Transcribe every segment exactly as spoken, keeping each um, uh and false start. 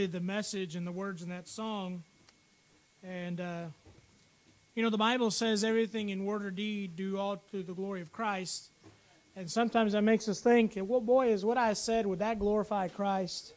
really the message and the words in that song. And, uh, you know, the Bible says everything in word or deed do all to the glory of Christ. And sometimes that makes us think, well, boy, is what I said, would that glorify Christ?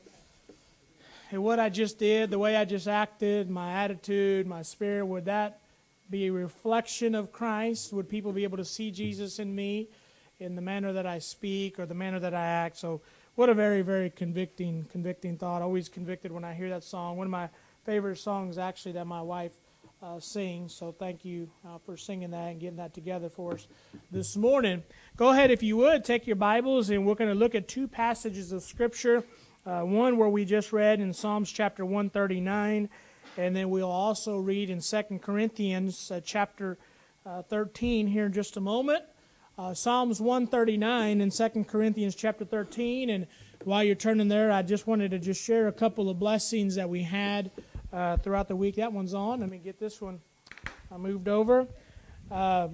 And what I just did, the way I just acted, my attitude, my spirit, would that be a reflection of Christ? Would people be able to see Jesus in me in the manner that I speak or the manner that I act? So what a very, very convicting, convicting thought. Always convicted when I hear that song. One of my favorite songs, actually, that my wife uh, sings. So thank you uh, for singing that and getting that together for us this morning. Go ahead, if you would, take your Bibles, and we're going to look at two passages of Scripture. Uh, one where we just read in Psalms chapter one thirty-nine, and then we'll also read in Second Corinthians uh, chapter uh, thirteen here in just a moment. Uh, Psalms one thirty-nine and Second Corinthians chapter thirteen. And while you're turning there, I just wanted to just share a couple of blessings that we had uh, throughout the week. That one's on. Let me get this one I moved over. Uh,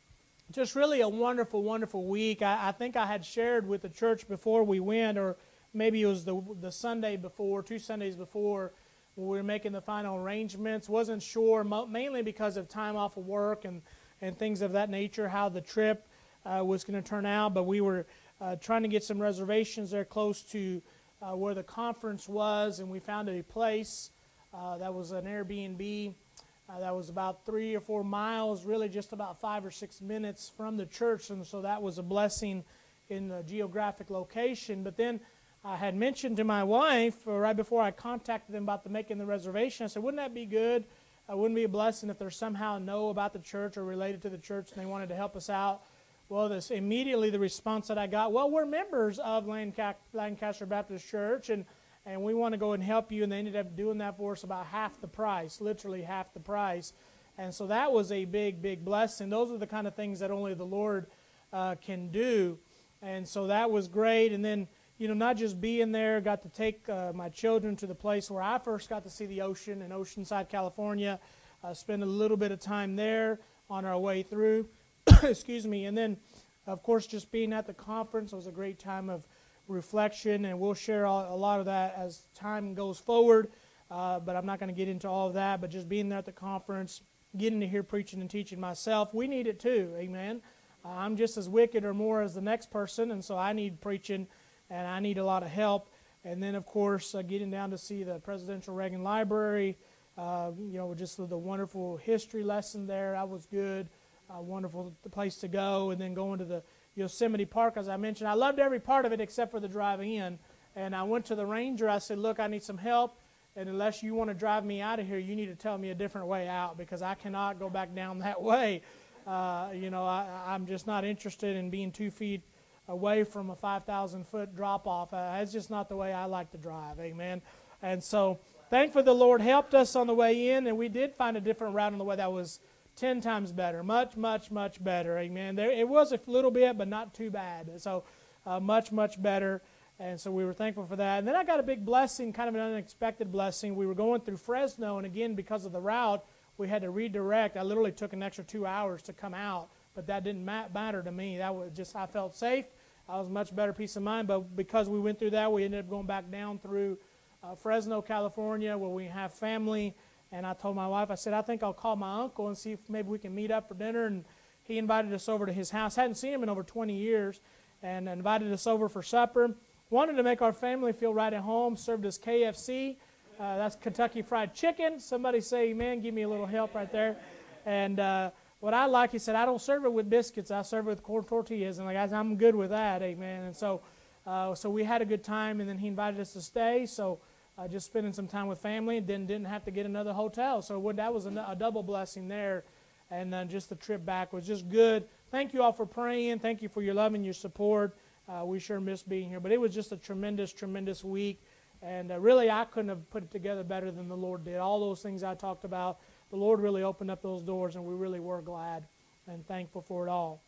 just really a wonderful, wonderful week. I, I think I had shared with the church before we went, or maybe it was the the Sunday before, two Sundays before, when we were making the final arrangements. Wasn't sure, mainly because of time off of work and, and things of that nature, how the trip uh, was going to turn out. But we were uh, trying to get some reservations there close to uh, where the conference was, and we found a place uh, that was an Airbnb uh, that was about three or four miles, really just about five or six minutes from the church. And so that was a blessing in the geographic location. But then I had mentioned to my wife uh, right before I contacted them about the making the reservation. I said, wouldn't that be good? Uh, wouldn't it be a blessing if they somehow know about the church or related to the church and they wanted to help us out? Well, this immediately the response that I got, well, we're members of Lancac- Lancaster Baptist Church, and, and we want to go and help you. And they ended up doing that for us about half the price, literally half the price. And so that was a big, big blessing. Those are the kind of things that only the Lord uh, can do. And so that was great. And then, you know, not just being there, got to take uh, my children to the place where I first got to see the ocean in Oceanside, California, uh, spend a little bit of time there on our way through. Excuse me. And then, of course, just being at the conference was a great time of reflection, and we'll share all, a lot of that as time goes forward, uh, but I'm not going to get into all of that. But just being there at the conference, getting to hear preaching and teaching myself, we need it too, amen. Uh, I'm just as wicked or more as the next person, and so I need preaching, and I need a lot of help. And then, of course, uh, getting down to see the Presidential Reagan Library, uh, you know, just the wonderful history lesson there. That was good, a wonderful place to go. And then going to the Yosemite Park, as I mentioned. I loved every part of it except for the driving in. And I went to the ranger. I said, look, I need some help. And unless you want to drive me out of here, you need to tell me a different way out, because I cannot go back down that way. Uh, you know, I, I'm just not interested in being two feet away from a five thousand foot drop-off. Uh, it's just not the way I like to drive, amen. And so, thankfully the Lord helped us on the way in, and we did find a different route on the way that was ten times better, much, much, much better, amen. There, it was a little bit, but not too bad. So, uh, much, much better, and so we were thankful for that. And then I got a big blessing, kind of an unexpected blessing. We were going through Fresno, and again, because of the route, we had to redirect. I literally took an extra two hours to come out, but that didn't matter to me. That was just, I felt safe. I was much better peace of mind, but because we went through that, we ended up going back down through uh, Fresno, California, where we have family. And I told my wife, I said, I think I'll call my uncle and see if maybe we can meet up for dinner. And he invited us over to his house. Hadn't seen him in over twenty years, and invited us over for supper. Wanted to make our family feel right at home. Served us K F C. Uh, that's Kentucky Fried Chicken. Somebody say amen. Give me a little help right there. And uh, what I like, he said, I don't serve it with biscuits. I serve it with corn tortillas. And like, I'm good with that, amen. And so uh, so we had a good time, and then he invited us to stay. So uh, just spending some time with family, and then didn't have to get another hotel. So what, that was a, a double blessing there. And then just the trip back was just good. Thank you all for praying. Thank you for your love and your support. Uh, we sure miss being here. But it was just a tremendous, tremendous week. And uh, really, I couldn't have put it together better than the Lord did. All those things I talked about, the Lord really opened up those doors, and we really were glad and thankful for it all.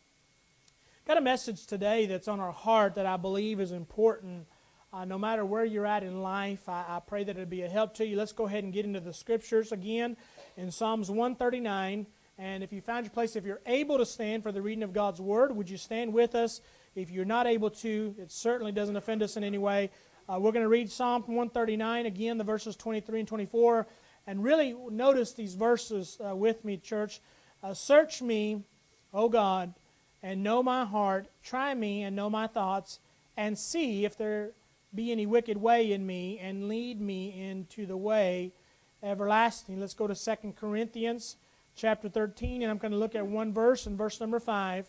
Got a message today that's on our heart that I believe is important. Uh, no matter where you're at in life, I, I pray that it'll be a help to you. Let's go ahead and get into the Scriptures again in Psalms one thirty-nine. And if you found your place, if you're able to stand for the reading of God's Word, would you stand with us? If you're not able to, it certainly doesn't offend us in any way. Uh, we're going to read Psalm one thirty-nine, again, the verses twenty-three and twenty-four. And really notice these verses uh, with me, church. Uh, Search me, O God, and know my heart. Try me and know my thoughts, and see if there be any wicked way in me, and lead me into the way everlasting. Let's go to Second Corinthians chapter thirteen, and I'm going to look at one verse, in verse number five.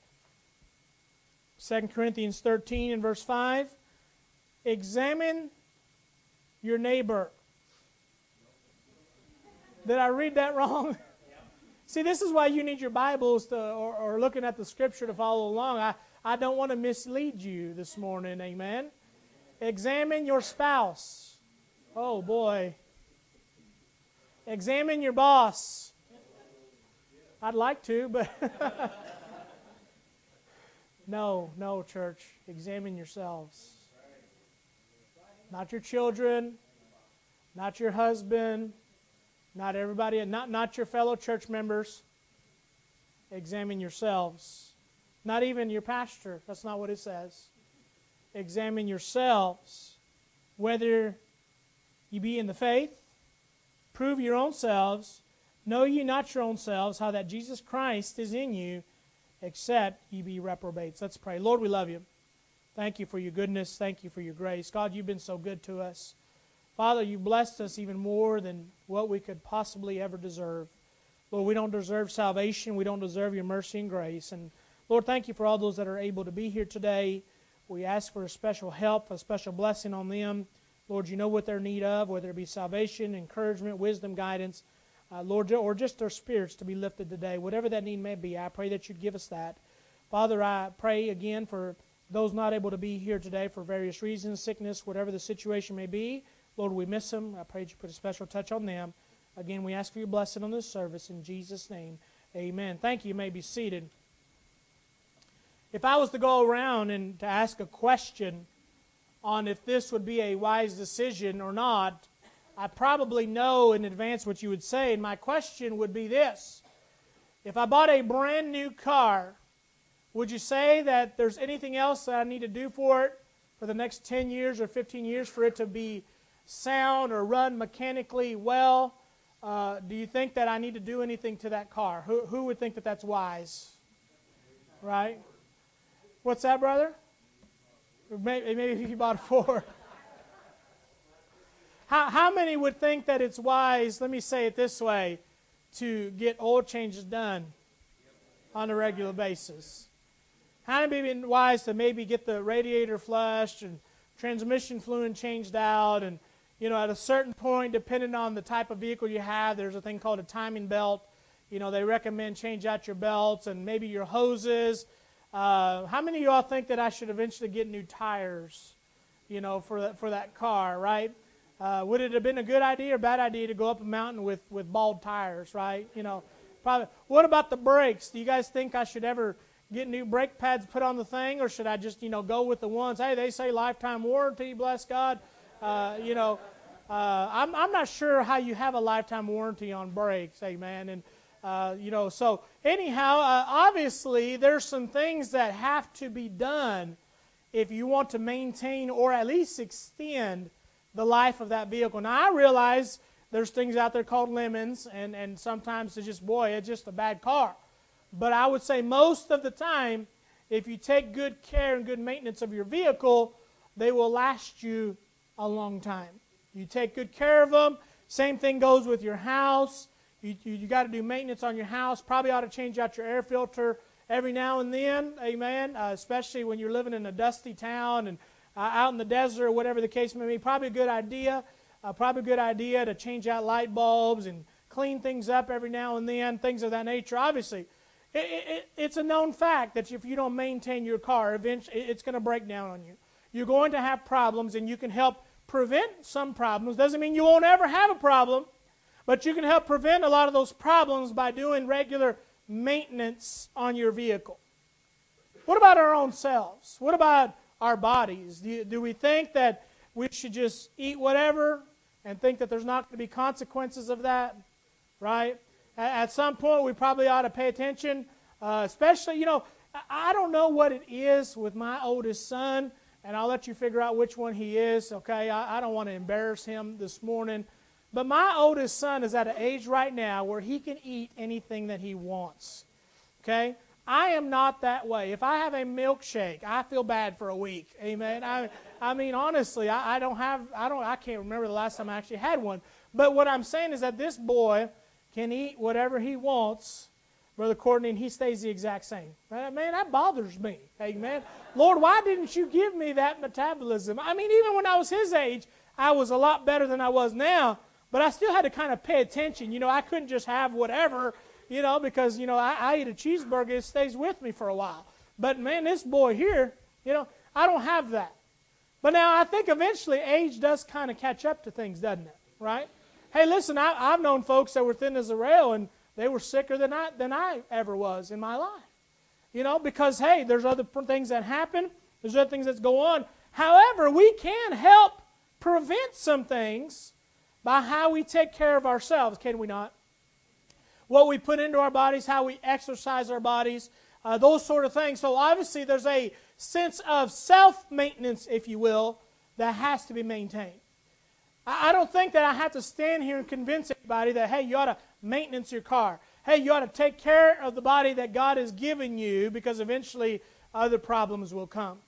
Second Corinthians thirteen and verse five. Examine your neighbor. Did I read that wrong? See, this is why you need your Bibles to, or, or looking at the Scripture to follow along. I, I don't want to mislead you this morning, amen? Examine your spouse. Oh, boy. Examine your boss. I'd like to, but no, no, church. Examine yourselves. Not your children, not your husband, not everybody, not, not your fellow church members. Examine yourselves. Not even your pastor. That's not what it says. Examine yourselves, whether you be in the faith. Prove your own selves. Know ye not your own selves, how that Jesus Christ is in you, except ye be reprobates. Let's pray. Lord, we love you. Thank you for your goodness. Thank you for your grace. God, you've been so good to us. Father, you blessed us even more than what we could possibly ever deserve. Lord, we don't deserve salvation. We don't deserve your mercy and grace. And Lord, thank you for all those that are able to be here today. We ask for a special help, a special blessing on them. Lord, you know what they're in need of, whether it be salvation, encouragement, wisdom, guidance. Uh, Lord, or just their spirits to be lifted today. Whatever that need may be, I pray that you'd give us that. Father, I pray again for those not able to be here today for various reasons, sickness, whatever the situation may be. Lord, we miss them. I pray that you put a special touch on them. Again, we ask for your blessing on this service. In Jesus' name, amen. Thank you. You may be seated. If I was to go around and to ask a question on if this would be a wise decision or not, I probably know in advance what you would say. And my question would be this. If I bought a brand new car, would you say that there's anything else that I need to do for it for the next ten years or fifteen years for it to be sound or run mechanically well? Uh, do you think that I need to do anything to that car? Who, who would think that that's wise? Right? What's that, brother? Maybe, maybe if you bought a Ford. How, how many would think that it's wise, let me say it this way, to get oil changes done on a regular basis? How many would be wise to maybe get the radiator flushed and transmission fluid changed out? And, you know, at a certain point, depending on the type of vehicle you have, there's a thing called a timing belt. You know, they recommend change out your belts and maybe your hoses. Uh, how many of y'all think that I should eventually get new tires, you know, for that, for that car, right? Uh, would it have been a good idea or bad idea to go up a mountain with, with bald tires, right? You know, probably. What about the brakes? Do you guys think I should ever get new brake pads put on the thing, or should I just, you know, go with the ones? Hey, they say lifetime warranty, bless God. Uh, you know, uh, I'm I'm not sure how you have a lifetime warranty on brakes, amen. And uh, you know, so anyhow, uh, obviously there's some things that have to be done if you want to maintain or at least extend the life of that vehicle. Now, I realize there's things out there called lemons, and, and sometimes it's just, boy, it's just a bad car. But I would say most of the time, if you take good care and good maintenance of your vehicle, they will last you a long time. You take good care of them. Same thing goes with your house. You, you, you got to do maintenance on your house. Probably ought to change out your air filter every now and then, amen, uh, especially when you're living in a dusty town and Uh, out in the desert or whatever the case may be. Probably a good idea, uh, probably a good idea to change out light bulbs and clean things up every now and then, things of that nature. Obviously, it, it, it's a known fact that if you don't maintain your car, eventually it's going to break down on you. You're going to have problems, and you can help prevent some problems. Doesn't mean you won't ever have a problem, but you can help prevent a lot of those problems by doing regular maintenance on your vehicle. What about our own selves? What about our bodies? Do, you, do we think that we should just eat whatever and think that there's not going to be consequences of that? Right? At, at some point, we probably ought to pay attention, uh, especially, you know, I, I don't know what it is with my oldest son and I'll let you figure out which one he is, okay? I, I don't want to embarrass him this morning. But my oldest son is at an age right now where he can eat anything that he wants, okay? I am not that way. If I have a milkshake, I feel bad for a week, amen? I, I mean, honestly, I, I don't have, I don't, I can't remember the last time I actually had one. But what I'm saying is that this boy can eat whatever he wants, Brother Courtney, and he stays the exact same. Man, that bothers me. Amen. Lord, why didn't you give me that metabolism? I mean, even when I was his age, I was a lot better than I was now, but I still had to kind of pay attention. You know, I couldn't just have whatever, you know, because, you know, I, I eat a cheeseburger, it stays with me for a while. But, man, this boy here, you know, I don't have that. But now I think eventually age does kind of catch up to things, doesn't it? Right? Hey, listen, I, I've known folks that were thin as a rail, and they were sicker than I than I ever was in my life. You know, because, hey, there's other things that happen. There's other things that go on. However, we can help prevent some things by how we take care of ourselves, can we not? What we put into our bodies, how we exercise our bodies, uh, those sort of things. So obviously there's a sense of self-maintenance, if you will, that has to be maintained. I don't think that I have to stand here and convince anybody that, hey, you ought to maintenance your car. Hey, you ought to take care of the body that God has given you, because eventually other problems will come.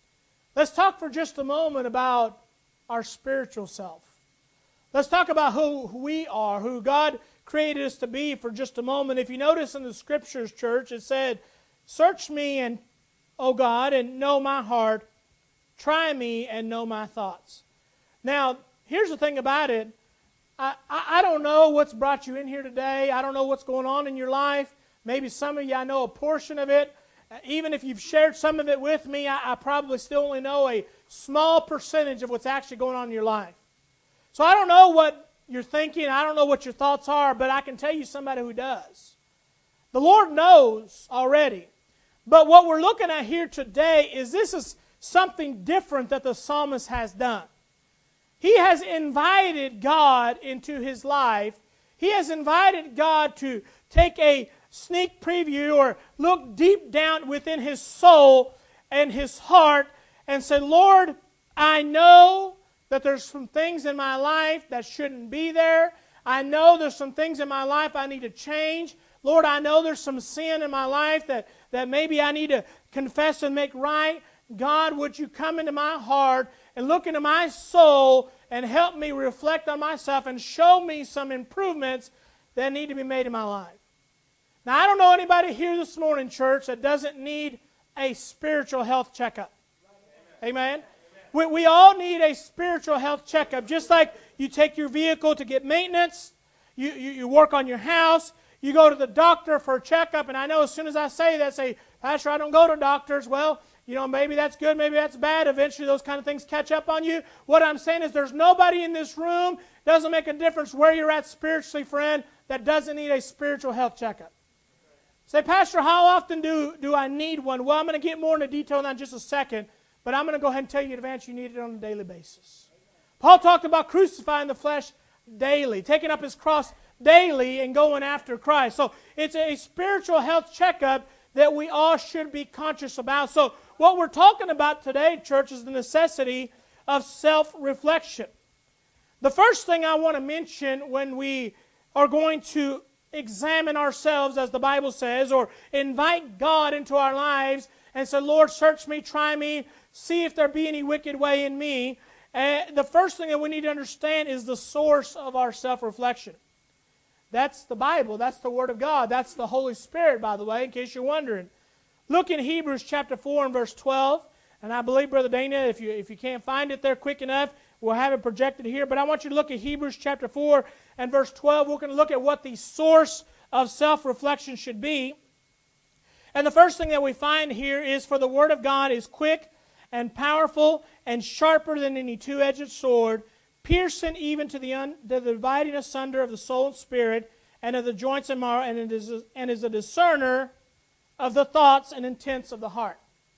Let's talk for just a moment about our spiritual self. Let's talk about who we are, who God created us to be for just a moment. If you notice in the Scriptures, church, it said, "Search me, and O God, and know my heart. Try me and know my thoughts." Now, here's the thing about it. I, I, I don't know what's brought you in here today. I don't know what's going on in your life. Maybe some of you, I know a portion of it. Uh, even if you've shared some of it with me, I, I probably still only know a small percentage of what's actually going on in your life. So I don't know what you're thinking. I don't know what your thoughts are, but I can tell you somebody who does. The Lord knows already. But what we're looking at here today is this is something different that the psalmist has done. He has invited God into his life. He has invited God to take a sneak preview or look deep down within his soul and his heart and say, Lord, I know that there's some things in my life that shouldn't be there. I know there's some things in my life I need to change. Lord, I know there's some sin in my life that, that maybe I need to confess and make right. God, would you come into my heart and look into my soul and help me reflect on myself and show me some improvements that need to be made in my life. Now, I don't know anybody here this morning, church, that doesn't need a spiritual health checkup. Amen? Amen. We, we all need a spiritual health checkup. Just like you take your vehicle to get maintenance, you, you, you work on your house, you go to the doctor for a checkup, and I know as soon as I say that, say, Pastor, I don't go to doctors. Well, you know, maybe that's good, maybe that's bad. Eventually those kind of things catch up on you. What I'm saying is there's nobody in this room, doesn't make a difference where you're at spiritually, friend, that doesn't need a spiritual health checkup. Say, Pastor, how often do, do I need one? Well, I'm going to get more into detail on that in just a second, but I'm going to go ahead and tell you in advance you need it on a daily basis. Paul talked about crucifying the flesh daily, taking up his cross daily and going after Christ. So it's a spiritual health checkup that we all should be conscious about. So what we're talking about today, church, is the necessity of self-reflection. The first thing I want to mention when we are going to examine ourselves, as the Bible says, or invite God into our lives and say, Lord, search me, try me, see if there be any wicked way in me. Uh, the first thing that we need to understand is the source of our self-reflection. That's the Bible. That's the Word of God. That's the Holy Spirit, by the way, in case you're wondering. Look in Hebrews chapter four and verse twelve. And I believe, Brother Dana, if you, if you can't find it there quick enough, we'll have it projected here. But I want you to look at Hebrews chapter four and verse twelve. We're going to look at what the source of self-reflection should be. And the first thing that we find here is, for the Word of God is quick and powerful and sharper than any two-edged sword, piercing even to the, un, the dividing asunder of the soul and spirit, and of the joints and marrow, and, it is, and is a discerner of the thoughts and intents of the heart.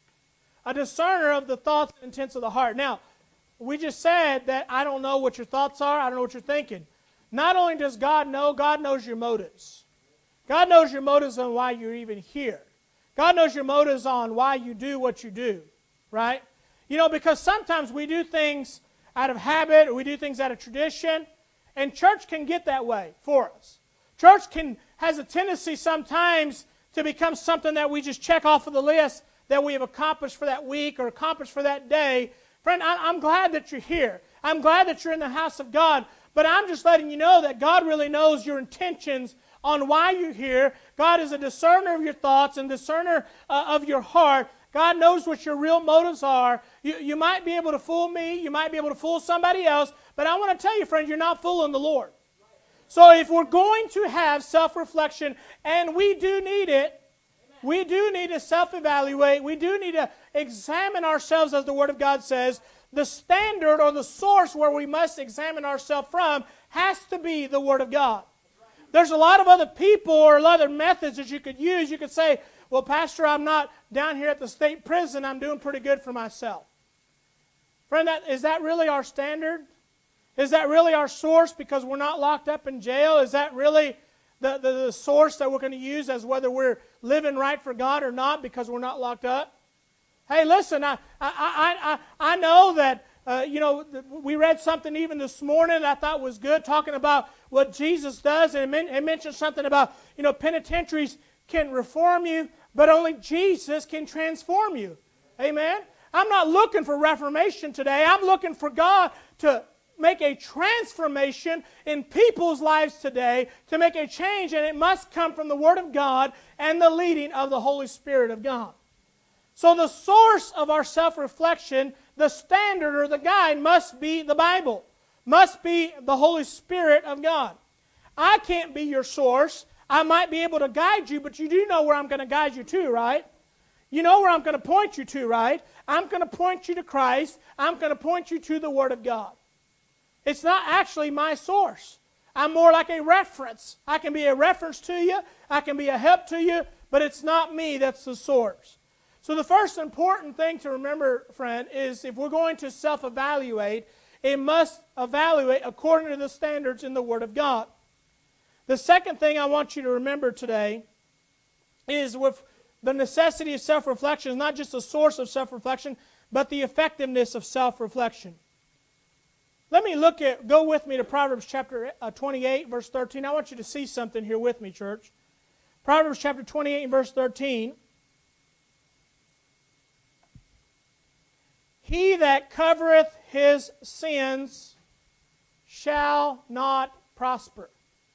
A discerner of the thoughts and intents of the heart. Now, we just said that I don't know what your thoughts are, I don't know what you're thinking. Not only does God know, God knows your motives. God knows your motives on why you're even here. God knows your motives on why you do what you do, right? You know, because sometimes we do things out of habit or we do things out of tradition, and church can get that way for us. Church can has a tendency sometimes to become something that we just check off of the list that we have accomplished for that week or accomplished for that day. Friend, I'm glad that you're here. I'm glad that you're in the house of God, but I'm just letting you know that God really knows your intentions on why you're here. God is a discerner of your thoughts and discerner uh, of your heart. God knows what your real motives are. You, you might be able to fool me. You might be able to fool somebody else, but I want to tell you, friend, you're not fooling the Lord. So if we're going to have self-reflection, and we do need it, we do need to self-evaluate. We do need to examine ourselves, as the Word of God says. The standard or the source where we must examine ourselves from has to be the Word of God. There's a lot of other people or a lot of other methods that you could use. You could say, well, Pastor, I'm not down here at the state prison. I'm doing pretty good for myself. Friend, that, is that really our standard? Is that really our source because we're not locked up in jail? Is that really the, the, the source that we're going to use as whether we're living right for God or not because we're not locked up? Hey, listen, I I I, I, I know that, uh, you know, we read something even this morning that I thought was good, talking about what Jesus does, and it, men, it mentioned something about, you know, penitentiaries can reform you, but only Jesus can transform you. Amen? I'm not looking for reformation today. I'm looking for God to make a transformation in people's lives today, to make a change, and it must come from the Word of God and the leading of the Holy Spirit of God. So the source of our self-reflection, the standard or the guide, must be the Bible, must be the Holy Spirit of God. I can't be your source. I might be able to guide you, but you do know where I'm going to guide you to, right? You know where I'm going to point you to, right? I'm going to point you to Christ. I'm going to point you to the Word of God. It's not actually my source. I'm more like a reference. I can be a reference to you. I can be a help to you, but it's not me that's the source. So the first important thing to remember, friend, is if we're going to self-evaluate, it must evaluate according to the standards in the Word of God. The second thing I want you to remember today is with the necessity of self-reflection is not just the source of self-reflection, but the effectiveness of self-reflection. Let me look at, go with me to Proverbs chapter twenty-eight, verse thirteen. I want you to see something here with me, church. Proverbs chapter twenty-eight, verse thirteen. He that covereth his sins shall not prosper.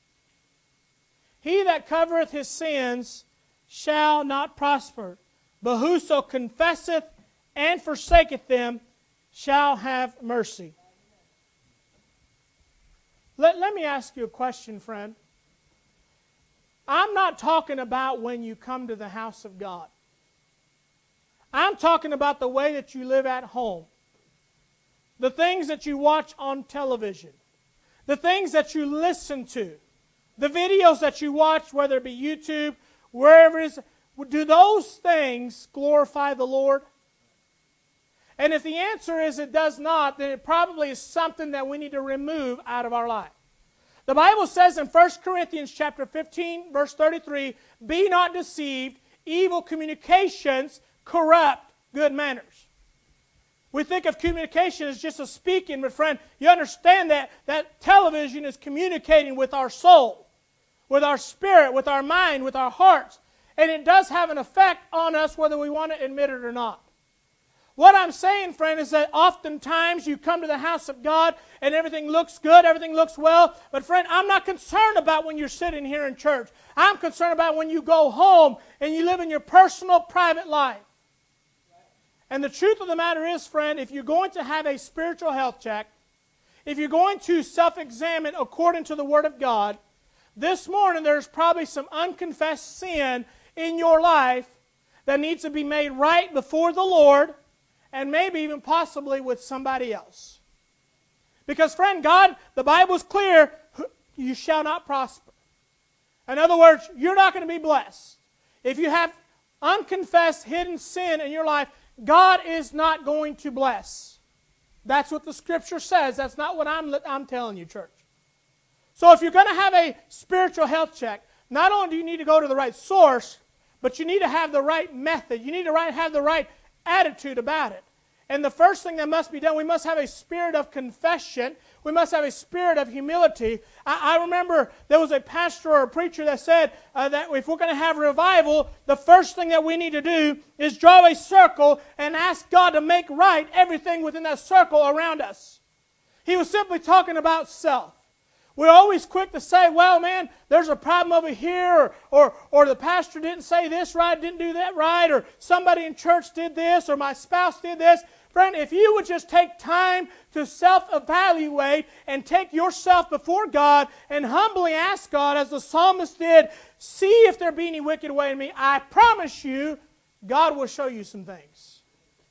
He that covereth his sins shall not prosper. But whoso confesseth and forsaketh them shall have mercy. Let, let me ask you a question, friend. I'm not talking about when you come to the house of God. I'm talking about the way that you live at home. The things that you watch on television. The things that you listen to. The videos that you watch, whether it be YouTube, wherever it is. Do those things glorify the Lord? And if the answer is it does not, then it probably is something that we need to remove out of our life. The Bible says in First Corinthians chapter fifteen, verse thirty-three, be not deceived, evil communications corrupt good manners. We think of communication as just a speaking, but friend, you understand that, that television is communicating with our soul, with our spirit, with our mind, with our hearts. And it does have an effect on us whether we want to admit it or not. What I'm saying, friend, is that oftentimes you come to the house of God and everything looks good, everything looks well. But friend, I'm not concerned about when you're sitting here in church. I'm concerned about when you go home and you live in your personal, private life. And the truth of the matter is, friend, if you're going to have a spiritual health check, if you're going to self-examine according to the Word of God, this morning there's probably some unconfessed sin in your life that needs to be made right before the Lord, and maybe even possibly with somebody else. Because, friend, God, the Bible is clear, you shall not prosper. In other words, you're not going to be blessed. If you have unconfessed hidden sin in your life, God is not going to bless. That's what the Scripture says. That's not what I'm, I'm telling you, church. So if you're going to have a spiritual health check, not only do you need to go to the right source, but you need to have the right method. You need to have the right attitude about it. And the first thing that must be done, we must have a spirit of confession. We must have a spirit of humility. I, I remember there was a pastor or a preacher that said uh, that if we're going to have revival, the first thing that we need to do is draw a circle and ask God to make right everything within that circle around us. He was simply talking about self. We're always quick to say, well, man, there's a problem over here, or, or, or the pastor didn't say this right, didn't do that right, or somebody in church did this, or my spouse did this. Friend, if you would just take time to self-evaluate and take yourself before God and humbly ask God, as the psalmist did, see if there be any wicked way in me, I promise you, God will show you some things.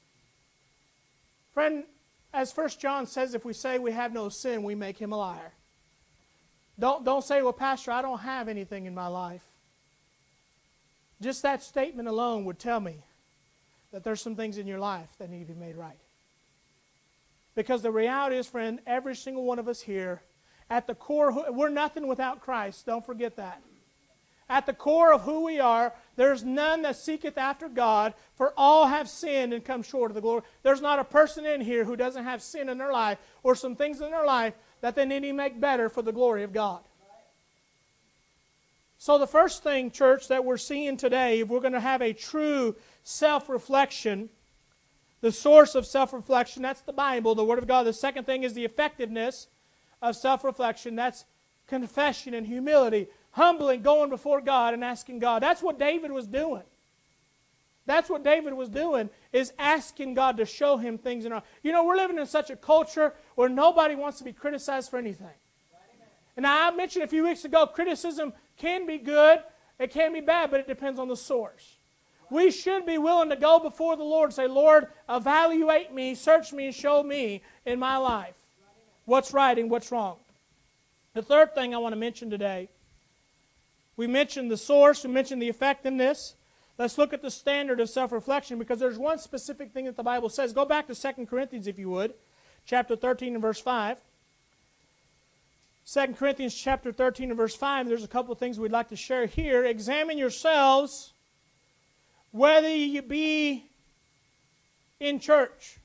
Friend, as First John says, if we say we have no sin, we make him a liar. Don't, don't say, well, Pastor, I don't have anything in my life. Just that statement alone would tell me that there's some things in your life that need to be made right. Because the reality is, friend, every single one of us here, at the core, we're nothing without Christ. Don't forget that. At the core of who we are, there's none that seeketh after God, for all have sinned and come short of the glory. There's not a person in here who doesn't have sin in their life or some things in their life that they need to make better for the glory of God. So the first thing, church, that we're seeing today, if we're going to have a true self-reflection, the source of self-reflection, that's the Bible, the Word of God. The second thing is the effectiveness of self-reflection. That's confession and humility, humbling, going before God and asking God. That's what David was doing. That's what David was doing, is asking God to show him things in our... You know, we're living in such a culture where nobody wants to be criticized for anything. And I mentioned a few weeks ago, criticism can be good, it can be bad, but it depends on the source. We should be willing to go before the Lord and say, Lord, evaluate me, search me, and show me in my life what's right and what's wrong. The third thing I want to mention today, we mentioned the source, we mentioned the effectiveness. Let's look at the standard of self-reflection, because there's one specific thing that the Bible says. Go back to Second Corinthians, if you would, chapter thirteen and verse five. Second Corinthians chapter thirteen and verse five, there's a couple of things we'd like to share here. Examine yourselves whether you be in church.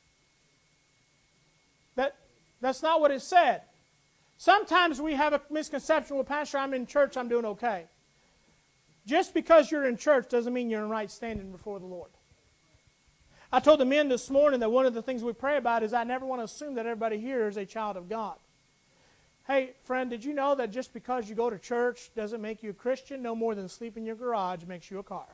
That, that's not what it said. Sometimes we have a misconception, well, Pastor, I'm in church, I'm doing okay. Just because you're in church doesn't mean you're in right standing before the Lord. I told the men this morning that one of the things we pray about is I never want to assume that everybody here is a child of God. Hey, friend, did you know that just because you go to church doesn't make you a Christian? No more than sleep in your garage makes you a car.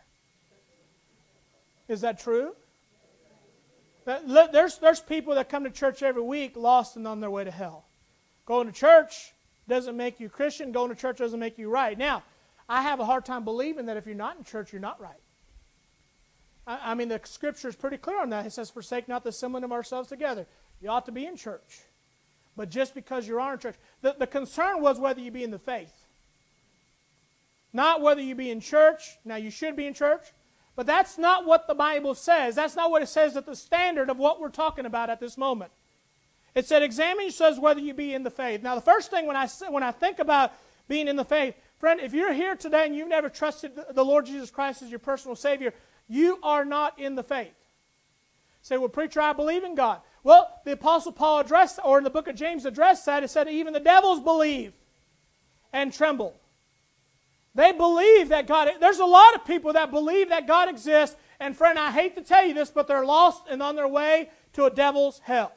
Is that true? There's, there's people that come to church every week lost and on their way to hell. Going to church doesn't make you Christian. Going to church doesn't make you right. Now, I have a hard time believing that if you're not in church, you're not right. I, I mean, the Scripture is pretty clear on that. It says, forsake not the assembling of ourselves together. You ought to be in church. But just because you are in church. The, the concern was whether you be in the faith. Not whether you be in church. Now, you should be in church. But that's not what the Bible says. That's not what it says at the standard of what we're talking about at this moment. It said, examine yourselves whether you be in the faith. Now, the first thing when I, when I think about being in the faith, friend, if you're here today and you've never trusted the Lord Jesus Christ as your personal Savior, you are not in the faith. Say, well, preacher, I believe in God. Well, the Apostle Paul addressed, or in the book of James addressed that. It said, even the devils believe and tremble. They believe that God, there's a lot of people that believe that God exists, and friend, I hate to tell you this, but they're lost and on their way to a devil's hell.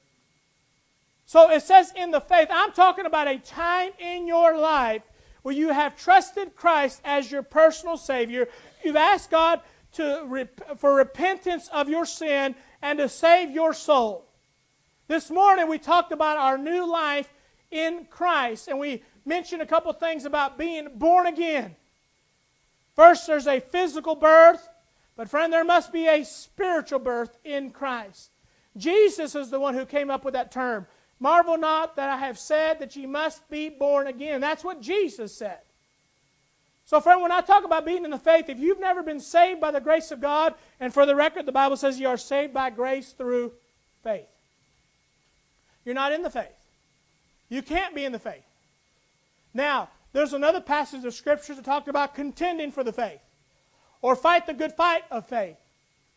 So it says in the faith, I'm talking about a time in your life where you have trusted Christ as your personal Savior. You've asked God to for repentance of your sin and to save your soul. This morning we talked about our new life in Christ, and we mentioned a couple things about being born again. First, there's a physical birth, but friend, there must be a spiritual birth in Christ. Jesus is the one who came up with that term. Marvel not that I have said that ye must be born again. That's what Jesus said. So friend, when I talk about being in the faith, if you've never been saved by the grace of God, and for the record, the Bible says you are saved by grace through faith. You're not in the faith. You can't be in the faith. Now, there's another passage of Scripture that talked about contending for the faith, or fight the good fight of faith.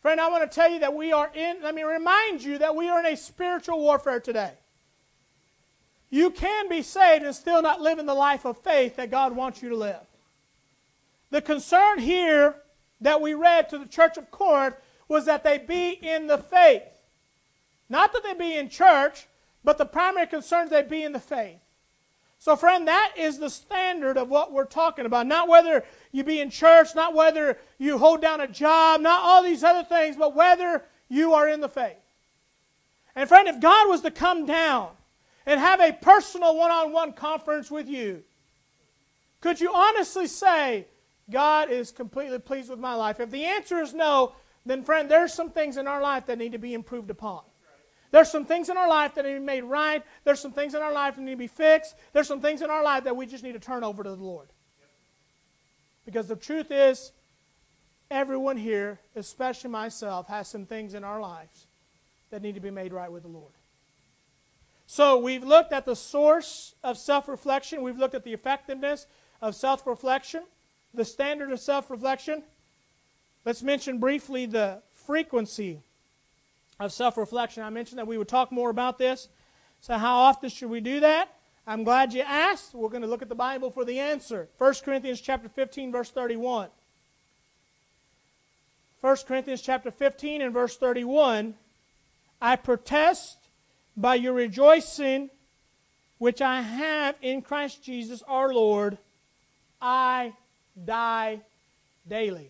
Friend, I want to tell you that we are in, let me remind you that we are in a spiritual warfare today. You can be saved and still not live in the life of faith that God wants you to live. The concern here that we read to the church of Corinth was that they be in the faith. Not that they be in church, but the primary concern is they be in the faith. So friend, that is the standard of what we're talking about. Not whether you be in church, not whether you hold down a job, not all these other things, but whether you are in the faith. And friend, if God was to come down and have a personal one-on-one conference with you, could you honestly say, God is completely pleased with my life? If the answer is no, then friend, there's some things in our life that need to be improved upon. There's some things in our life that need to be made right. There's some things in our life that need to be fixed. There's some things in our life that we just need to turn over to the Lord. Because the truth is, everyone here, especially myself, has some things in our lives that need to be made right with the Lord. So we've looked at the source of self-reflection. We've looked at the effectiveness of self-reflection, the standard of self-reflection. Let's mention briefly the frequency of self-reflection. I mentioned that we would talk more about this. So how often should we do that? I'm glad you asked. We're going to look at the Bible for the answer. First Corinthians chapter fifteen, verse thirty-one. First Corinthians chapter fifteen and verse thirty-one. I protest by your rejoicing, which I have in Christ Jesus our Lord, I die daily.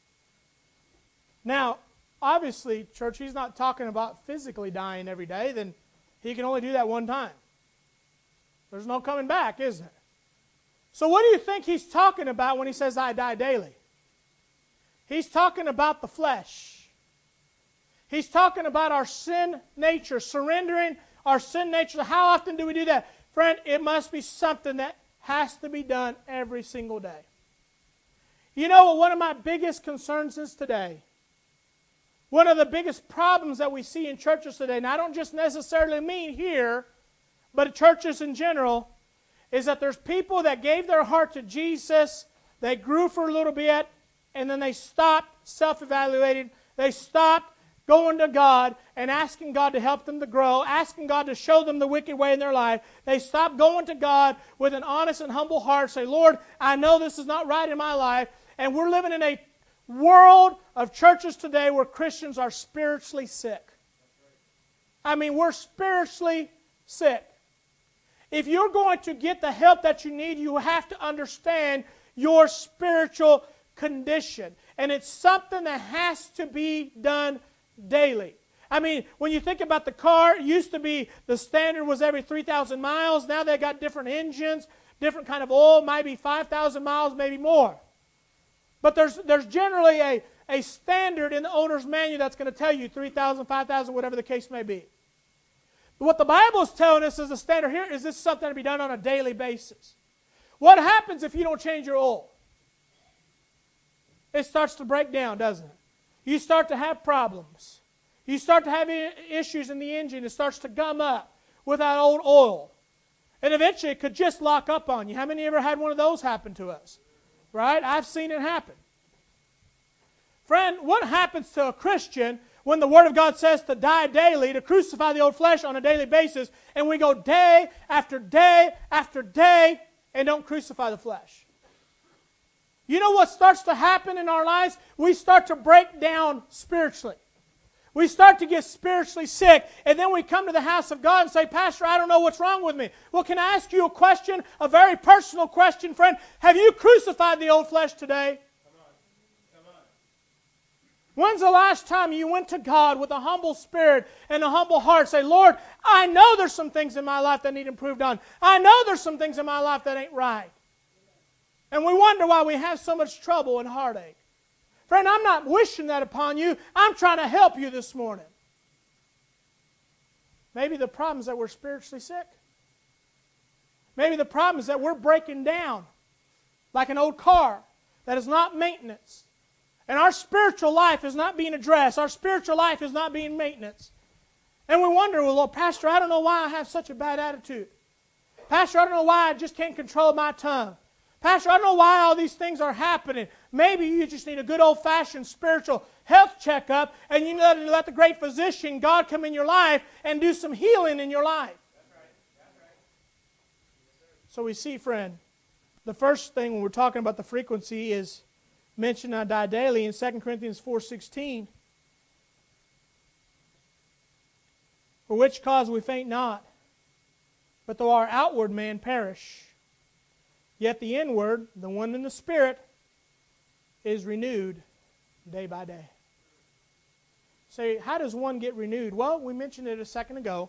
Now, obviously, church, he's not talking about physically dying every day. Then he can only do that one time. There's no coming back, is there? So what do you think he's talking about when he says, I die daily? He's talking about the flesh. He's talking about our sin nature, surrendering our sin nature. How often do we do that? Friend, it must be something that has to be done every single day. You know what one of my biggest concerns is today? One of the biggest problems that we see in churches today, and I don't just necessarily mean here, but churches in general, is that there's people that gave their heart to Jesus, they grew for a little bit, and then they stopped self-evaluating. They stopped going to God and asking God to help them to grow, asking God to show them the wicked way in their life. They stopped going to God with an honest and humble heart, say, Lord, I know this is not right in my life, and we're living in a world of churches today where Christians are spiritually sick. I mean, we're spiritually sick. If you're going to get the help that you need, you have to understand your spiritual condition. And it's something that has to be done daily. I mean, when you think about the car, it used to be the standard was every three thousand miles. Now they've got different engines, different kind of oil, maybe five thousand miles, maybe more. But there's there's generally a, a standard in the owner's manual that's going to tell you three thousand, five thousand, whatever the case may be. But what the Bible is telling us is the standard here is this something to be done on a daily basis. What happens if you don't change your oil? It starts to break down, doesn't it? You start to have problems. You start to have issues in the engine. It starts to gum up with that old oil. And eventually it could just lock up on you. How many ever had one of those happen to us? Right? I've seen it happen. Friend, what happens to a Christian when the Word of God says to die daily, to crucify the old flesh on a daily basis, and we go day after day after day and don't crucify the flesh? You know what starts to happen in our lives? We start to break down spiritually. We start to get spiritually sick, and then we come to the house of God and say, Pastor, I don't know what's wrong with me. Well, can I ask you a question, a very personal question, friend? Have you crucified the old flesh today? Come on. Come on. When's the last time you went to God with a humble spirit and a humble heart, say, Lord, I know there's some things in my life that need improved on. I know there's some things in my life that ain't right. And we wonder why we have so much trouble and heartache. Friend, I'm not wishing that upon you. I'm trying to help you this morning. Maybe the problem is that we're spiritually sick. Maybe the problem is that we're breaking down like an old car that is not maintenance. And our spiritual life is not being addressed. Our spiritual life is not being maintenance. And we wonder, well, Lord, Pastor, I don't know why I have such a bad attitude. Pastor, I don't know why I just can't control my tongue. Pastor, I don't know why all these things are happening. Maybe you just need a good old-fashioned spiritual health checkup, and you let, let the great physician, God, come in your life and do some healing in your life. That's right. That's right. So we see, friend, the first thing when we're talking about the frequency is mention I die daily in Second Corinthians four sixteen. For which cause we faint not, but though our outward man perish, yet the inward, the one in the Spirit, is renewed day by day. So how does one get renewed? Well, we mentioned it a second ago.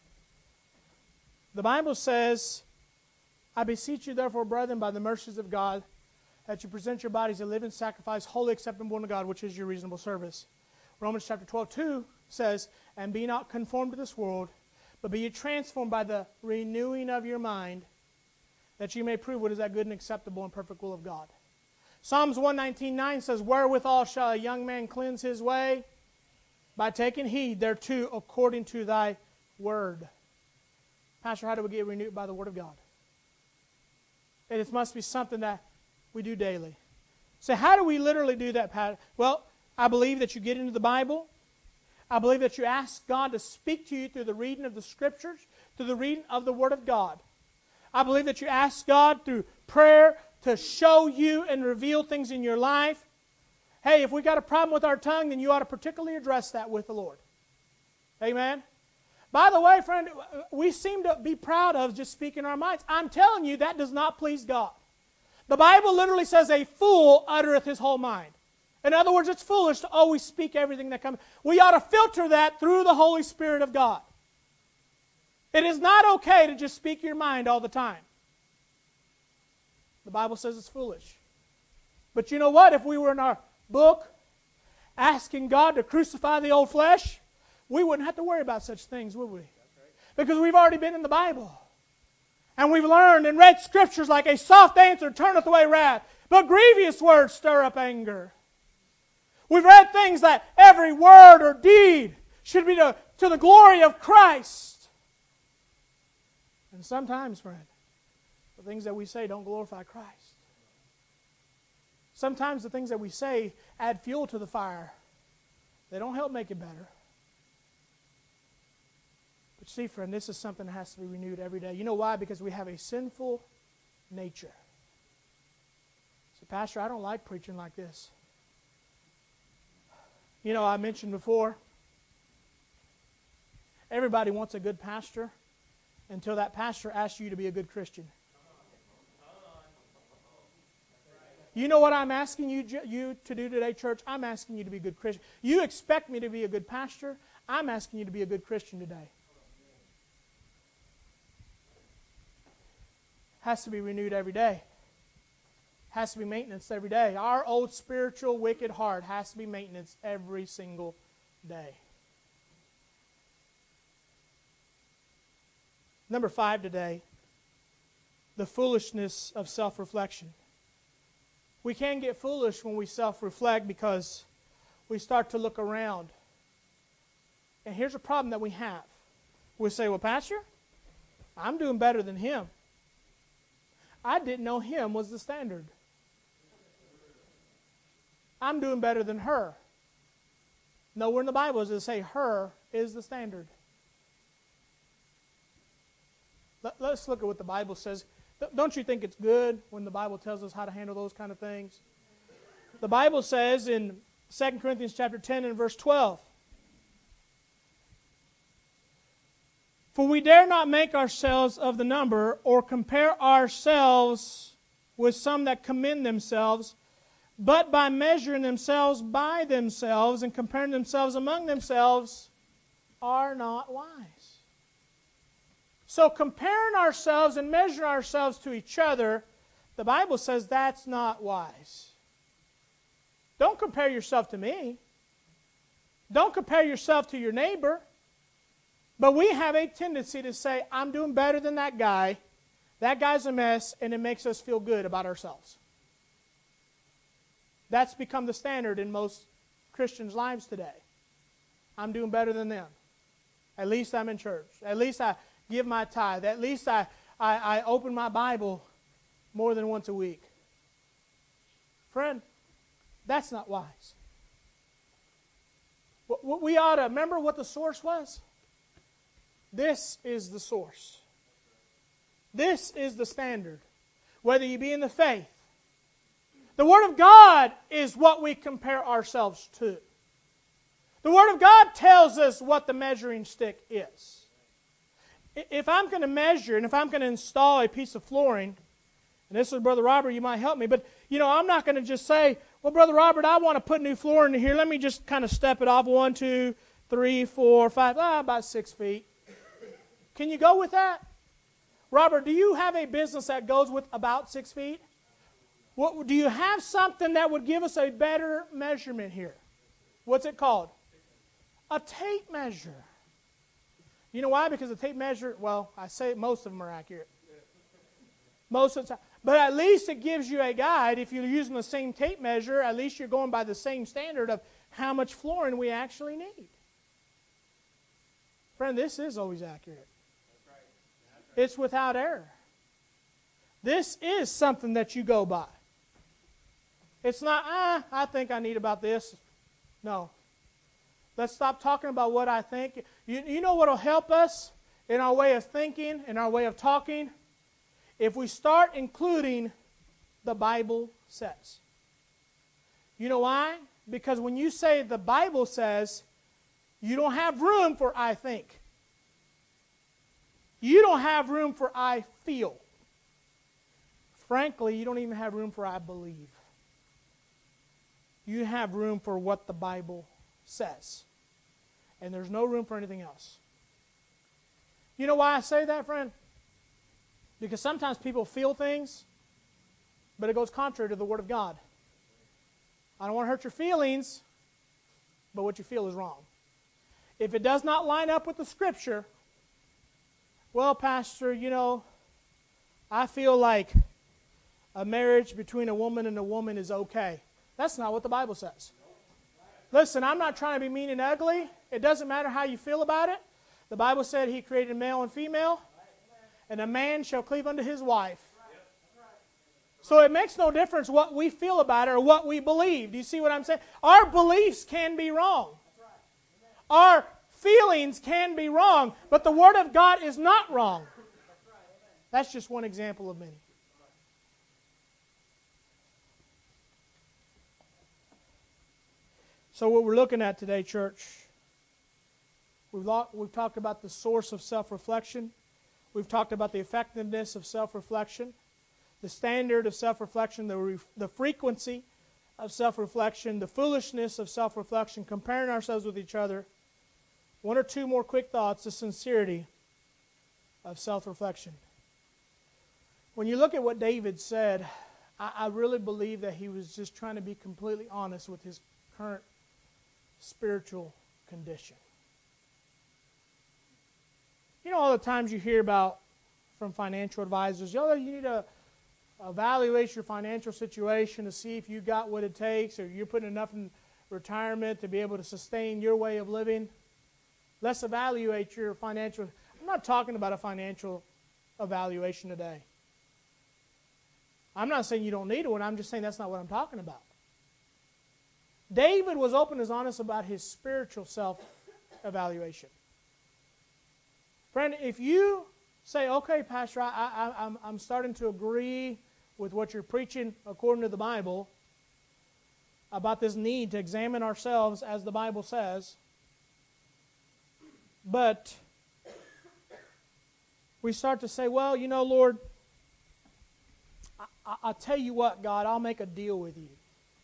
The Bible says, I beseech you therefore, brethren, by the mercies of God, that you present your bodies a living sacrifice, wholly acceptable unto God, which is your reasonable service. Romans chapter twelve, two says, and be not conformed to this world, but be ye transformed by the renewing of your mind, that you may prove what is that good and acceptable and perfect will of God. Psalms one nineteen, nine says, wherewithal shall a young man cleanse his way? By taking heed thereto according to thy word. Pastor, how do we get renewed? By the word of God. And it must be something that we do daily. So how do we literally do that, Pat? Well, I believe that you get into the Bible. I believe that you ask God to speak to you through the reading of the Scriptures, through the reading of the Word of God. I believe that you ask God through prayer to show you and reveal things in your life. Hey, if we got a problem with our tongue, then you ought to particularly address that with the Lord. Amen? By the way, friend, we seem to be proud of just speaking our minds. I'm telling you, that does not please God. The Bible literally says, a fool uttereth his whole mind. In other words, it's foolish to always speak everything that comes. We ought to filter that through the Holy Spirit of God. It is not okay to just speak your mind all the time. The Bible says it's foolish. But you know what? If we were in our book asking God to crucify the old flesh, we wouldn't have to worry about such things, would we? Because we've already been in the Bible. And we've learned and read Scriptures like a soft answer turneth away wrath, but grievous words stir up anger. We've read things that every word or deed should be to, to the glory of Christ. And sometimes, friend, the things that we say don't glorify Christ. Sometimes the things that we say add fuel to the fire. They don't help make it better. But see, friend, this is something that has to be renewed every day. You know why? Because we have a sinful nature. So, Pastor, I don't like preaching like this. You know, I mentioned before, everybody wants a good pastor until that pastor asks you to be a good Christian. You know what I'm asking you, you to do today, church? I'm asking you to be a good Christian. You expect me to be a good pastor. I'm asking you to be a good Christian today. Has to be renewed every day. Has to be maintenance every day. Our old spiritual wicked heart has to be maintenance every single day. Number five today, the foolishness of self-reflection. We can get foolish when we self-reflect because we start to look around. And here's a problem that we have. We say, well, Pastor, I'm doing better than him. I didn't know him was the standard. I'm doing better than her. Nowhere in the Bible does it say her is the standard. Let, let's look at what the Bible says. Don't you think it's good when the Bible tells us how to handle those kind of things? The Bible says in Second Corinthians chapter ten and verse twelve, for we dare not make ourselves of the number or compare ourselves with some that commend themselves, but by measuring themselves by themselves and comparing themselves among themselves are not wise. So comparing ourselves and measuring ourselves to each other, the Bible says that's not wise. Don't compare yourself to me. Don't compare yourself to your neighbor. But we have a tendency to say, I'm doing better than that guy. That guy's a mess, and it makes us feel good about ourselves. That's become the standard in most Christians' lives today. I'm doing better than them. At least I'm in church. At least I give my tithe. At least I, I, I open my Bible more than once a week. Friend, That's not wise. We ought to remember what the source was. This is the source. This is the standard. Whether you be in the faith. The Word of God is what we compare ourselves to. The Word of God tells us what the measuring stick is. If I'm going to measure and if I'm going to install a piece of flooring, and this is Brother Robert, you might help me, but you know, I'm not going to just say, well, Brother Robert, I want to put new flooring in here. Let me just kind of step it off. One, two, three, four, five, ah, about six feet. Can you go with that? Robert, do you have a business that goes with about six feet? What, do you have something that would give us a better measurement here? What's it called? A tape measure. You know why? Because the tape measure, well, I say most of them are accurate. Most of the time. But at least it gives you a guide. If you're using the same tape measure, at least you're going by the same standard of how much flooring we actually need. Friend, this is always accurate. It's without error. This is something that you go by. It's not, ah, I think I need about this. No. Let's stop talking about what I think. You, you know what will help us in our way of thinking, in our way of talking? If we start including the Bible says. You know why? Because when you say the Bible says, you don't have room for I think. You don't have room for I feel. Frankly, you don't even have room for I believe. You have room for what the Bible says. And there's no room for anything else. You know why I say that, friend? Because sometimes people feel things, but it goes contrary to the Word of God. I don't want to hurt your feelings, but what you feel is wrong. If it does not line up with the Scripture, well, Pastor, you know, I feel like a marriage between a woman and a woman is okay. That's not what the Bible says. Listen, I'm not trying to be mean and ugly. It doesn't matter how you feel about it. The Bible said He created male and female, and a man shall cleave unto his wife. So it makes no difference what we feel about it or what we believe. Do you see what I'm saying? Our beliefs can be wrong. Our feelings can be wrong, but the Word of God is not wrong. That's just one example of many. So what we're looking at today, church, we've, we've talked about the source of self-reflection. We've talked about the effectiveness of self-reflection, the standard of self-reflection, the, re, the frequency of self-reflection, the foolishness of self-reflection, comparing ourselves with each other. One or two more quick thoughts, the sincerity of self-reflection. When you look at what David said, I, I really believe that he was just trying to be completely honest with his current spiritual condition. You know, all the times you hear about from financial advisors, oh, you need to evaluate your financial situation to see if you got what it takes or you're putting enough in retirement to be able to sustain your way of living. Let's evaluate your financial. I'm not talking about a financial evaluation today. I'm not saying you don't need one. I'm just saying that's not what I'm talking about. David was open and honest about his spiritual self-evaluation. Friend, if you say, okay, Pastor, I, I, I'm, I'm starting to agree with what you're preaching according to the Bible about this need to examine ourselves as the Bible says, but we start to say, well, you know, Lord, I, I, I'll tell you what, God, I'll make a deal with you.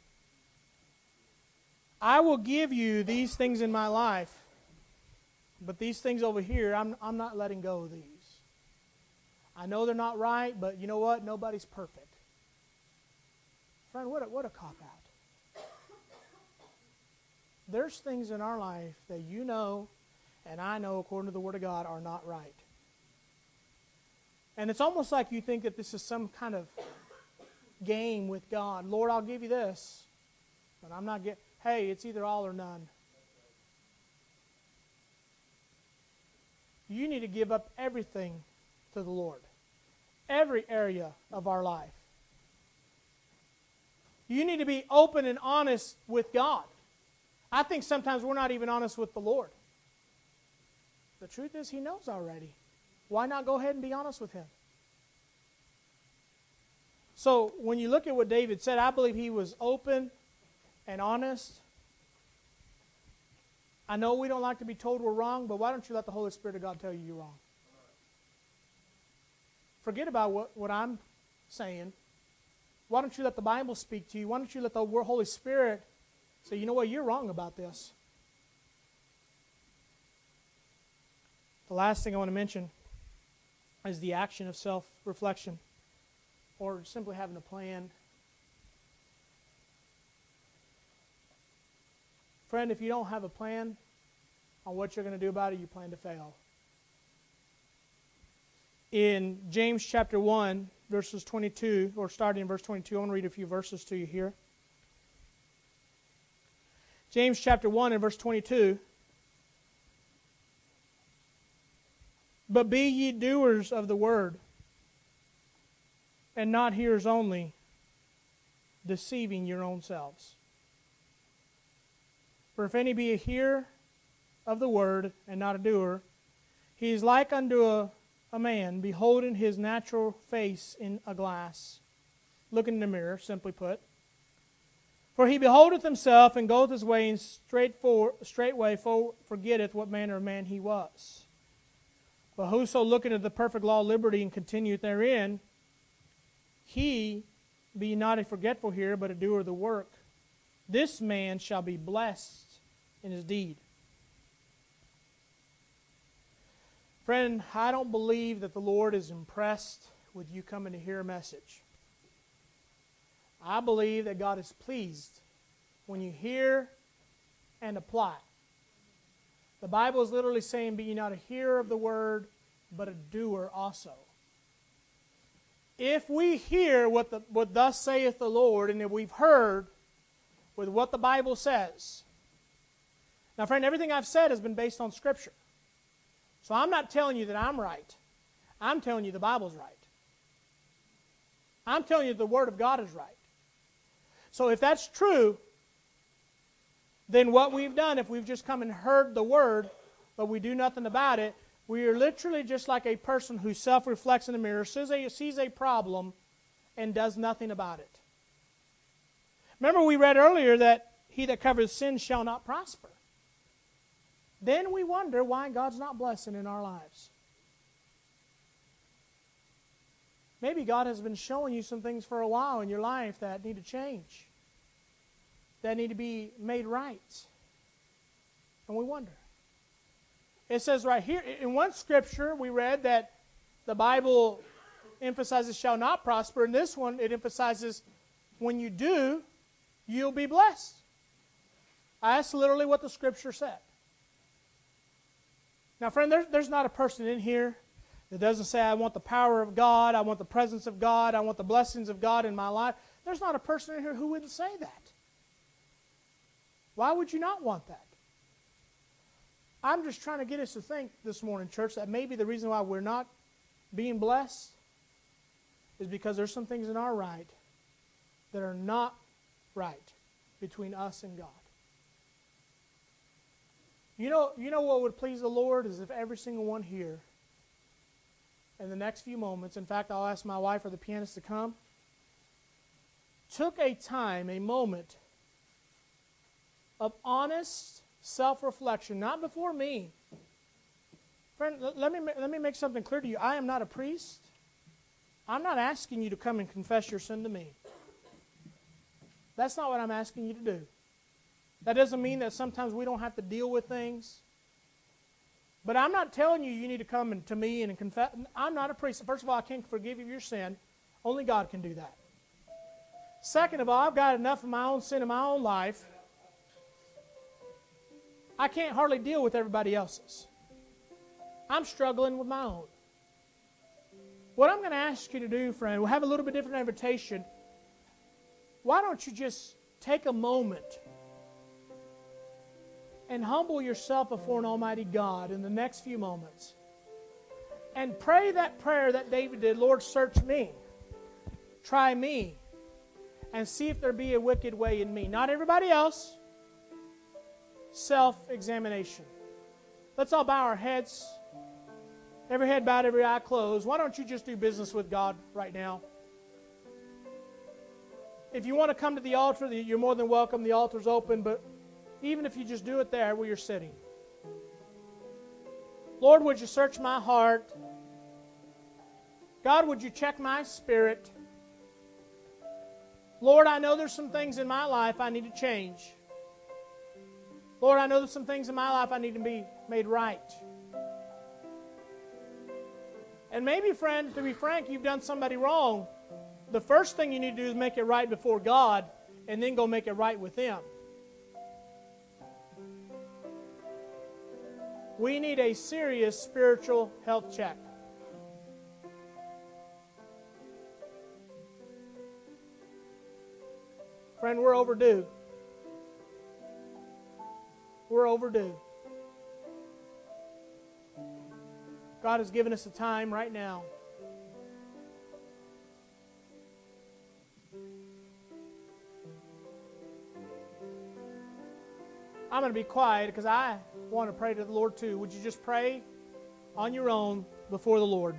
I will give you these things in my life, but these things over here, I'm, I'm not letting go of these. I know they're not right, but you know what? Nobody's perfect. Friend, what a, what a cop-out. There's things in our life that you know and I know, according to the Word of God, are not right. And it's almost like you think that this is some kind of game with God. Lord, I'll give you this, but I'm not getting... Hey, it's either all or none. You need to give up everything to the Lord. Every area of our life. You need to be open and honest with God. I think sometimes we're not even honest with the Lord. The truth is, He knows already. Why not go ahead and be honest with Him? So when you look at what David said, I believe he was open and honest. I know we don't like to be told we're wrong, but why don't you let the Holy Spirit of God tell you you're wrong? Forget about what, what I'm saying. Why don't you let the Bible speak to you? Why don't you let the Holy Spirit say, you know what, you're wrong about this. The last thing I want to mention is the action of self-reflection, or simply having a plan. Friend, if you don't have a plan on what you're going to do about it, you plan to fail. In James chapter one, verses twenty-two, or starting in verse twenty-two, I want to read a few verses to you here. James chapter one and verse twenty-two. But be ye doers of the word, and not hearers only, deceiving your own selves. For if any be a hearer of the word, and not a doer, he is like unto a, a man beholding his natural face in a glass, looking in the mirror, simply put. For he beholdeth himself, and goeth his way, and straightfor, straightway for, forgetteth what manner of man he was. But whoso looketh at the perfect law of liberty, and continueth therein, he be not a forgetful hearer, but a doer of the work. This man shall be blessed in his deed. Friend, I don't believe that the Lord is impressed with you coming to hear a message. I believe that God is pleased when you hear and apply. The Bible is literally saying, be ye not a hearer of the word, but a doer also. If we hear what, the, what thus saith the Lord, and if we've heard with what the Bible says. Now, friend, everything I've said has been based on Scripture. So I'm not telling you that I'm right. I'm telling you the Bible's right. I'm telling you the Word of God is right. So if that's true, then what we've done, if we've just come and heard the Word, but we do nothing about it, we are literally just like a person who self-reflects in the mirror, sees a, sees a problem, and does nothing about it. Remember we read earlier that he that covereth sin shall not prosper. Then we wonder why God's not blessing in our lives. Maybe God has been showing you some things for a while in your life that need to change, that need to be made right. And we wonder. It says right here, in one scripture we read that the Bible emphasizes shall not prosper. In this one it emphasizes when you do, you'll be blessed. That's literally what the scripture said. Now, friend, there, there's not a person in here that doesn't say, I want the power of God, I want the presence of God, I want the blessings of God in my life. There's not a person in here who wouldn't say that. Why would you not want that? I'm just trying to get us to think this morning, church, that maybe the reason why we're not being blessed is because there's some things in our right that are not right between us and God. You know, you know what would please the Lord is if every single one here in the next few moments, in fact, I'll ask my wife or the pianist to come, took a time, a moment of honest self-reflection, not before me. Friend, let me, let me make something clear to you. I am not a priest. I'm not asking you to come and confess your sin to me. That's not what I'm asking you to do. That doesn't mean that sometimes we don't have to deal with things. But I'm not telling you you need to come and, to me and confess. I'm not a priest. First of all, I can't forgive you your sin. Only God can do that. Second of all, I've got enough of my own sin in my own life. I can't hardly deal with everybody else's. I'm struggling with my own. What I'm going to ask you to do, friend, we'll have a little bit different invitation. Why don't you just take a moment and humble yourself before an almighty God in the next few moments and pray that prayer that David did, Lord, search me, try me, and see if there be a wicked way in me. Not everybody else. Self-examination. Let's all bow our heads. Every head bowed, every eye closed. Why don't you just do business with God right now? If you want to come to the altar, you're more than welcome. The altar's open, but even if you just do it there where you're sitting. Lord, would you search my heart? God, would you check my spirit? Lord, I know there's some things in my life I need to change. Lord, I know there's some things in my life I need to be made right. And maybe, friend, to be frank, you've done somebody wrong. The first thing you need to do is make it right before God, and then go make it right with them. We need a serious spiritual health check. Friend, we're overdue. We're overdue. God has given us a time right now. I'm going to be quiet because I want to pray to the Lord too. Would you just pray on your own before the Lord?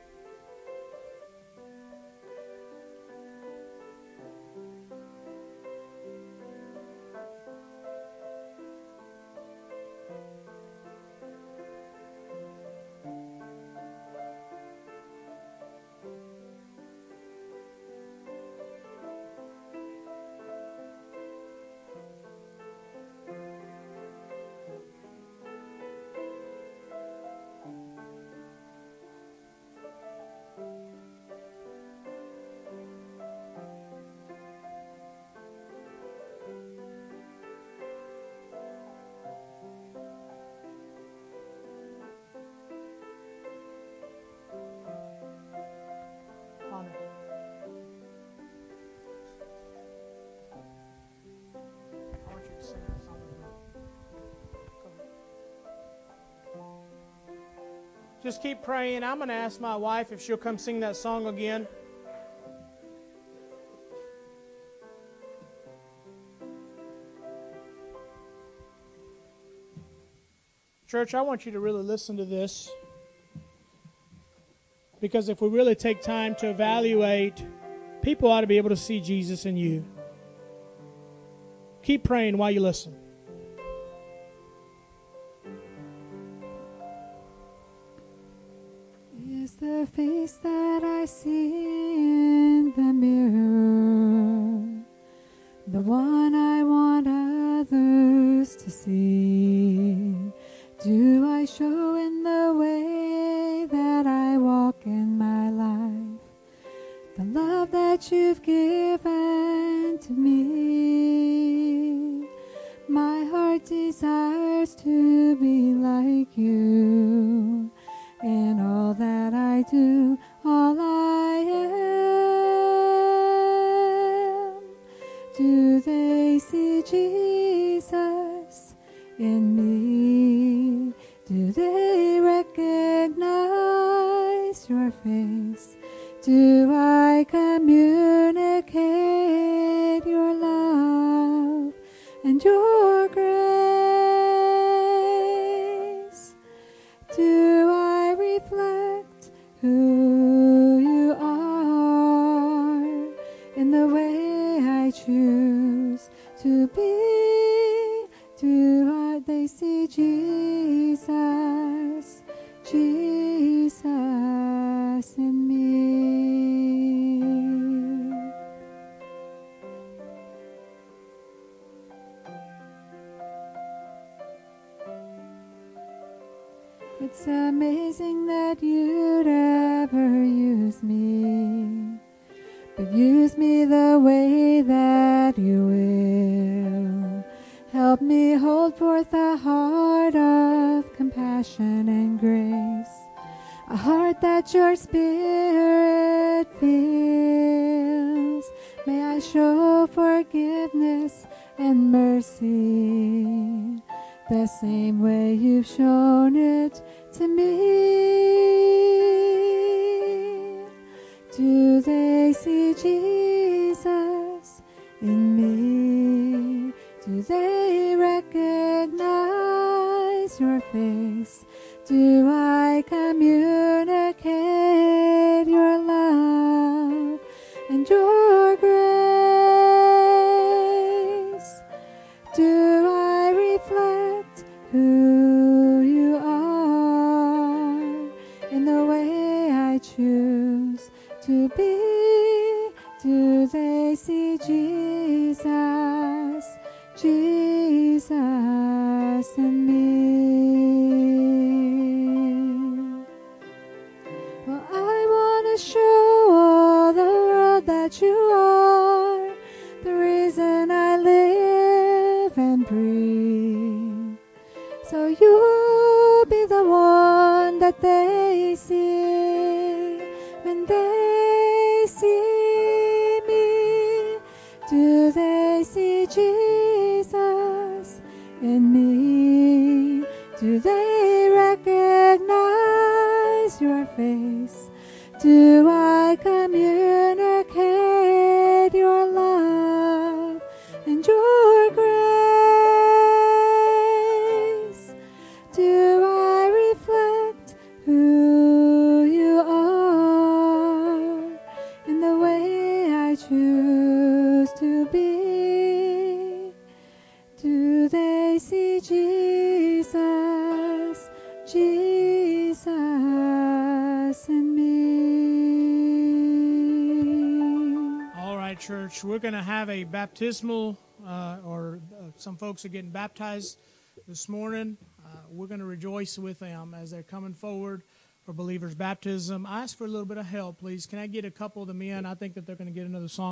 Just keep praying. I'm going to ask my wife if she'll come sing that song again. Church, I want you to really listen to this. Because if we really take time to evaluate, people ought to be able to see Jesus in you. Keep praying while you listen. Is the face that I see in the mirror the one I want others to see? Do I show in the way that I walk in my life the love that you've given to me? My heart desires to be like you. In all that I do, all I am. Do they see Jesus in me? Do they recognize your face? Do I communicate your love and your grace? Do I reflect who you are in the way I choose to be? Do I, they see Jesus, Jesus in me? It's amazing that you'd ever use me, but use me the way that you will. Help me hold forth a heart of compassion and grace, a heart that your Spirit fills. May I show forgiveness and mercy the same way you've shown it to me. Do they see Jesus Do they recognize your face? Do I communicate your love and your grace? Do I reflect who you are in the way I choose to be? Do they see Jesus, Jesus in me? Well, I want to show all the world that you are the reason I live and breathe. So you'll be the one that they see when they see me. Do they see Jesus in me? Do they recognize your face? Do I communicate your love and your grace? Do I reflect who you are in the way I choose to be? Do they see Jesus, Jesus in me? All right, church, we're going to have a baptismal, uh, or uh, some folks are getting baptized this morning. Uh, we're going to rejoice with them as they're coming forward for believers' baptism. I ask for a little bit of help, please. Can I get a couple of the men? I think that they're going to get another song.